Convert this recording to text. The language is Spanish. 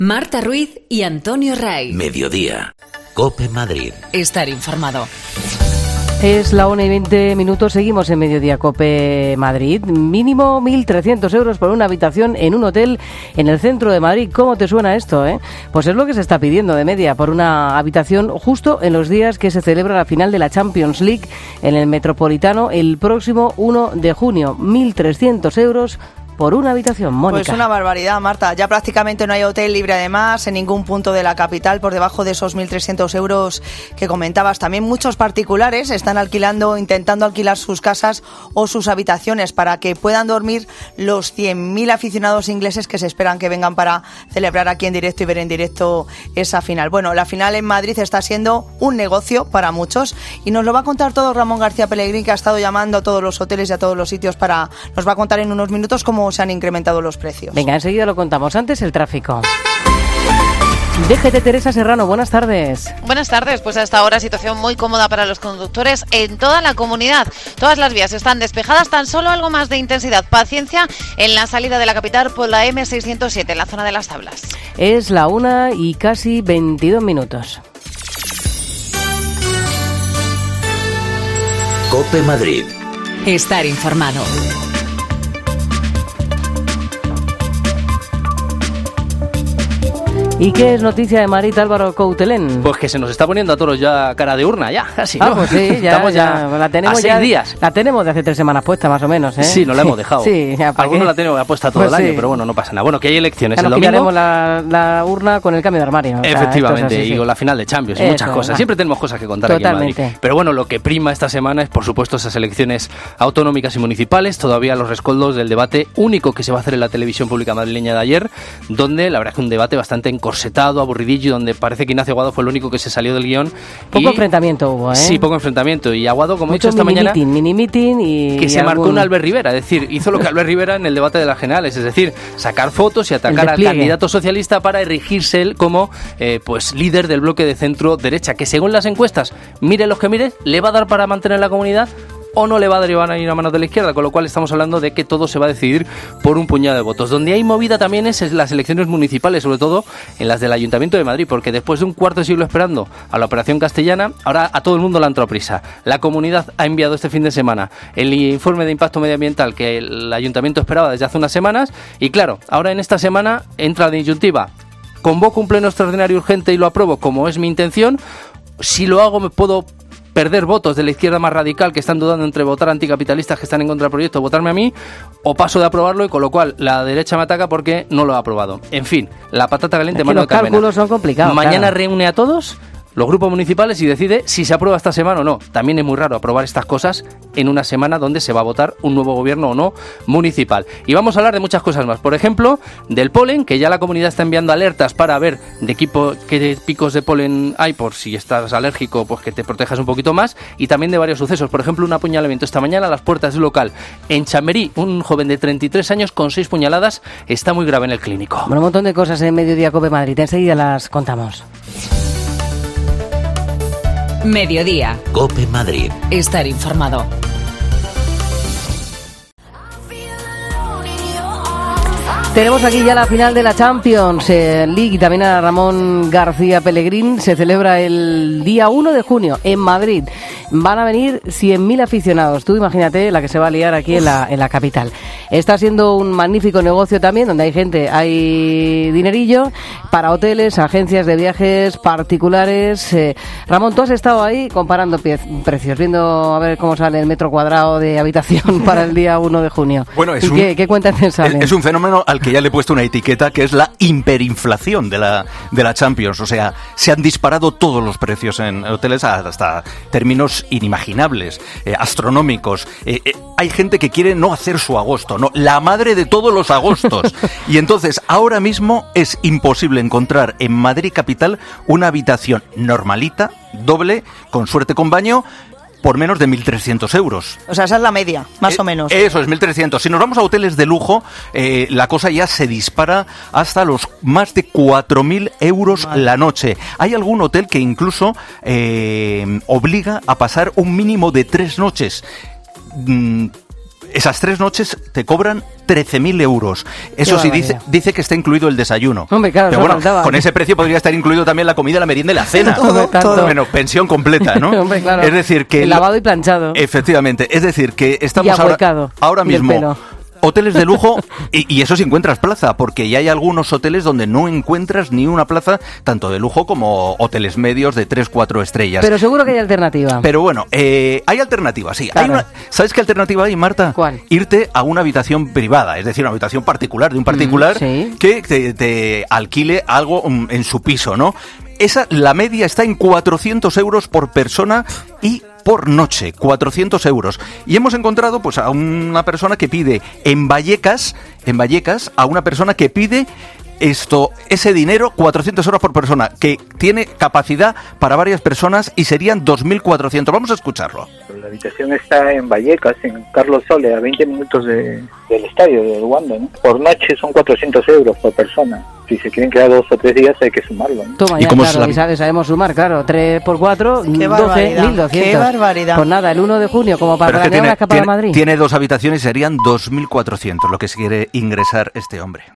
Marta Ruiz y Antonio Ray. Mediodía. COPE Madrid. Estar informado. Es la 1:20, seguimos en Mediodía COPE Madrid. Mínimo 1.300 euros por una habitación en un hotel en el centro de Madrid. ¿Cómo te suena esto, Pues es lo que se está pidiendo de media por una habitación justo en los días que se celebra la final de la Champions League en el Metropolitano el próximo 1 de junio. 1.300 euros por una habitación, Mónica. Pues una barbaridad, Marta. Ya prácticamente no hay hotel libre, además, en ningún punto de la capital, por debajo de esos 1.300 euros que comentabas. También muchos particulares están intentando alquilar sus casas o sus habitaciones para que puedan dormir los 100.000 aficionados ingleses que se esperan que vengan para celebrar aquí en directo y ver en directo esa final. Bueno, la final en Madrid está siendo un negocio para muchos y nos lo va a contar todo Ramón García Pellegrín, que ha estado llamando a todos los hoteles y a todos los sitios nos va a contar en unos minutos cómo se han incrementado los precios. Venga, enseguida lo contamos. Antes el tráfico. DGT Teresa Serrano, buenas tardes. Buenas tardes, pues hasta ahora situación muy cómoda para los conductores en toda la comunidad. Todas las vías están despejadas, tan solo algo más de intensidad. Paciencia en la salida de la capital por la M607, en la zona de las Tablas. Es la 1:22. COPE Madrid. Estar informado. ¿Y qué es noticia de Madrid, Álvaro Coutelén? Pues que se nos está poniendo a todos ya cara de urna, ya, casi, ¿no? Pues sí, Estamos ya la tenemos a 6 días. La tenemos de hace 3 semanas puesta, más o menos, Sí, nos la hemos dejado. Sí, ya, algunos la tenemos puesta todo el año, pero bueno, no pasa nada. Bueno, que hay elecciones ya el domingo. Nos la urna con el cambio de armario. Efectivamente, así, y con la final de Champions y muchas cosas. Siempre tenemos cosas que contar Totalmente. Aquí en Madrid. Pero bueno, lo que prima esta semana es, por supuesto, esas elecciones autonómicas y municipales. Todavía los rescoldos del debate único que se va a hacer en la televisión pública madrileña de ayer, donde la verdad es que un debate bastante encorsetado, aburridillo, donde parece que Ignacio Aguado fue el único que se salió del guión. Poco enfrentamiento hubo, Sí, poco enfrentamiento. Y Aguado, como he dicho esta mañana, mini meeting y que se marcó un Albert Rivera, es decir, hizo lo que Albert Rivera en el debate de las generales, es decir, sacar fotos y atacar al candidato socialista para erigirse él como pues líder del bloque de centro derecha, que según las encuestas, mire los que mire, le va a dar para mantener la comunidad o no le va a dar y van a ir a manos de la izquierda, con lo cual estamos hablando de que todo se va a decidir por un puñado de votos. Donde hay movida también es en las elecciones municipales, sobre todo en las del Ayuntamiento de Madrid, porque después de un cuarto de siglo esperando a la operación castellana, ahora a todo el mundo le ha entrado prisa. La comunidad ha enviado este fin de semana el informe de impacto medioambiental que el Ayuntamiento esperaba desde hace unas semanas, y claro, ahora en esta semana entra la disyuntiva: convoco un pleno extraordinario urgente y lo apruebo como es mi intención. Si lo hago, me puedo perder votos de la izquierda más radical que están dudando entre votar anticapitalistas que están en contra del proyecto o votarme a mí, o paso de aprobarlo, y con lo cual la derecha me ataca porque no lo ha aprobado. En fin, la patata caliente, mano de Carmena. Los cálculos son complicados. Mañana reúne a todos los grupos municipales y decide si se aprueba esta semana o no. También es muy raro aprobar estas cosas en una semana donde se va a votar un nuevo gobierno o no municipal. Y vamos a hablar de muchas cosas más. Por ejemplo, del polen, que ya la comunidad está enviando alertas para ver qué picos de polen hay, por si estás alérgico, pues que te protejas un poquito más. Y también de varios sucesos. Por ejemplo, un apuñalamiento esta mañana a las puertas del local en Chamberí. Un joven de 33 años con 6 puñaladas está muy grave en el clínico. Bueno, un montón de cosas en Mediodía COPE Madrid. Enseguida las contamos. Mediodía. COPE Madrid. Estar informado. Tenemos aquí ya la final de la Champions League y también a Ramón García Pellegrín. Se celebra el día 1 de junio en Madrid. Van a venir 100.000 aficionados. Tú imagínate la que se va a liar aquí en la capital. Está siendo un magnífico negocio también, donde hay gente, hay dinerillo para hoteles, agencias de viajes, particulares. Ramón, tú has estado ahí comparando precios, viendo a ver cómo sale el metro cuadrado de habitación para el día 1 de junio. Bueno, ¿Qué cuentas te salen? Es un fenómeno al que ya le he puesto una etiqueta, que es la hiperinflación de la Champions. O sea, se han disparado todos los precios en hoteles hasta términos inimaginables, astronómicos. Hay gente que quiere no hacer su agosto, no, la madre de todos los agostos. Y entonces, ahora mismo es imposible encontrar en Madrid capital una habitación normalita, doble, con suerte con baño, por menos de 1.300 euros. O sea, esa es la media, más o menos. Eso es, 1.300. Si nos vamos a hoteles de lujo, la cosa ya se dispara hasta los más de 4.000 euros la noche. Hay algún hotel que incluso obliga a pasar un mínimo de 3 noches. Esas 3 noches te cobran 13.000 euros. Eso sí, dice que está incluido el desayuno. Hombre, claro, pero bueno, faltaba. Con ese precio podría estar incluido también la comida, la merienda y la cena. todo. Bueno, pensión completa, ¿no? Hombre, claro. Es decir, que... El lavado y planchado. Efectivamente. Es decir, que estamos ahora mismo... Hoteles de lujo, y eso si encuentras plaza, porque ya hay algunos hoteles donde no encuentras ni una plaza, tanto de lujo como hoteles medios de 3-4 estrellas. Pero seguro que hay alternativa. Pero bueno, hay alternativas, sí. Claro. ¿Sabes qué alternativa hay, Marta? ¿Cuál? Irte a una habitación privada, es decir, una habitación particular de un particular sí. que te alquile algo en su piso, ¿no? La media está en 400 euros por persona y por noche, 400 euros. Y hemos encontrado pues a una persona que pide en Vallecas, a una persona que pide ese dinero, 400 euros por persona, que tiene capacidad para varias personas y serían 2.400. Vamos a escucharlo. La habitación está en Vallecas, en Carlos Sole, a 20 minutos del estadio, del Wanda, ¿no? Por noche son 400 euros por persona. Si se quieren quedar 2 o 3 días hay que sumarlo, ¿no? Toma, ya, claro, y sabemos sumar, claro. 3 por 4, 12, 1.200. ¡Qué barbaridad! Pues nada, el 1 de junio, como para planear una escapada a Madrid. Tiene 2 habitaciones y serían 2.400 lo que se quiere ingresar este hombre.